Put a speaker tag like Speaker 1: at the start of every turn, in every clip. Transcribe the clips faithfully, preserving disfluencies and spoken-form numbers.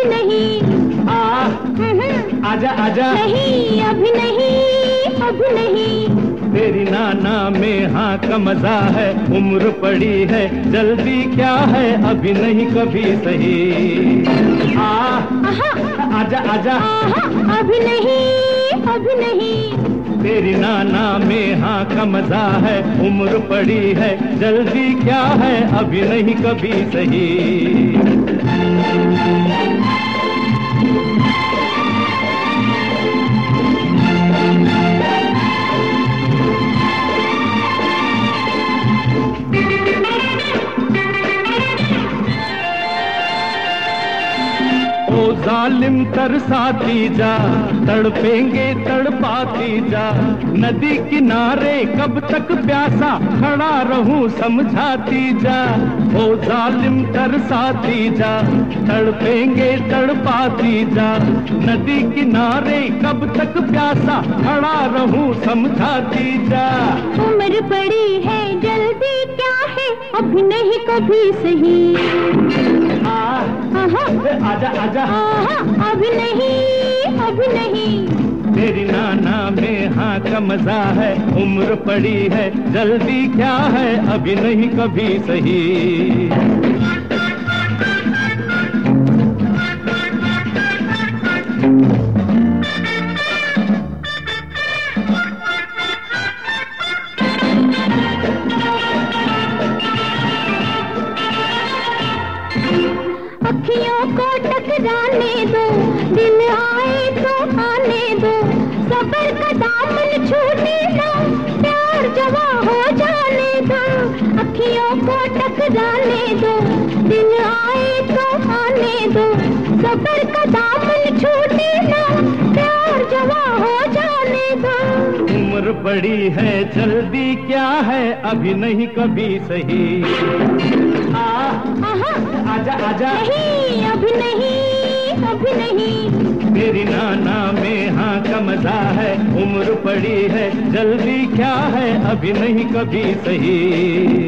Speaker 1: अभी नहीं।
Speaker 2: आ आजा आजा,
Speaker 1: नहीं अभी नहीं, अभी नहीं।
Speaker 2: तेरी नाना में हाँ का मजा है, उम्र पड़ी है जल्दी क्या है, अभी नहीं कभी सही। आ आजा आजा,
Speaker 1: अभी नहीं, अभी नहीं।
Speaker 2: तेरी नाना में हाँ का मजा है, उम्र पड़ी है जल्दी क्या है, अभी नहीं कभी सही। ओ जालिम तरसाती जा, तड़पेंगे तड़पाती जा, नदी किनारे कब तक प्यासा खड़ा रहूं समझाती जा। ओ जालिम तरसाती जा, तड़पेंगे तड़पाती जा, नदी किनारे कब तक प्यासा खड़ा रहूं समझाती जा।
Speaker 1: उम्र पड़ी है जल्दी क्या है, अभी नहीं कभी सही।
Speaker 2: आजा आजा,
Speaker 1: अभी नहीं, अभी नहीं।
Speaker 2: तेरी नाना में हाँ का मजा है, उम्र पड़ी है जल्दी क्या है, अभी नहीं कभी सही।
Speaker 1: अखियों को टकराने दो, दिल आए तो आने दो, सबर का दामन छूने दो, प्यार जवा हो जाने दो। अखियों को टकराने दो, दिल आए तो आने दो, सबर का दामन छूने दो, प्यार जवा हो जाने दो।
Speaker 2: उम्र बड़ी है जल्दी क्या है, अभी नहीं कभी सही। आ आजा आजा,
Speaker 1: नहीं अभी नहीं, अभी नहीं।
Speaker 2: तेरी नाना में हाँ का मजा है, उम्र पड़ी है जल्दी क्या है, अभी नहीं कभी सही।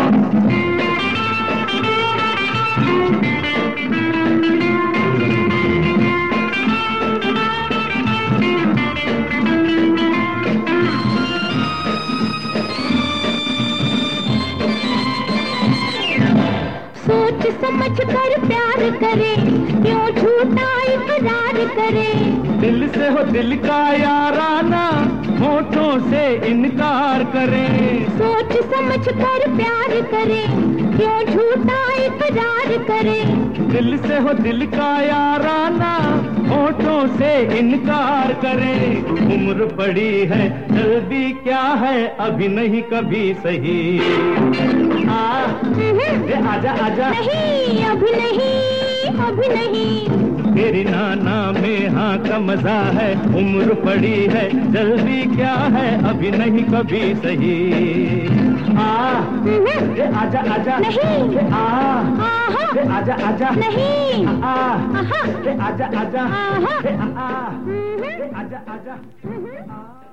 Speaker 1: सोच समझ कर प्यार करे, क्यों झूठा इकरार करे।
Speaker 2: दिल से हो दिल का याराना, होठों से इनकार करे।
Speaker 1: सोच समझ कर प्यार करे, क्यों झूठा इकरार करे।
Speaker 2: दिल से हो दिल का याराना, होठों से इनकार करे। उम्र पड़ी है जल्दी क्या है, अभी नहीं कभी सही। आ आजा आजा,
Speaker 1: नहीं अभी नहीं, अभी नहीं।
Speaker 2: तेरी नाना में हाँ का मजा है, उम्र पड़ी है जल्दी क्या है, अभी नहीं कभी सही। आ आजा आजा,
Speaker 1: नहीं।
Speaker 2: आ आजा आजा,
Speaker 1: नहीं।
Speaker 2: आ आजा आजा,
Speaker 1: आहा।
Speaker 2: आजा आजा।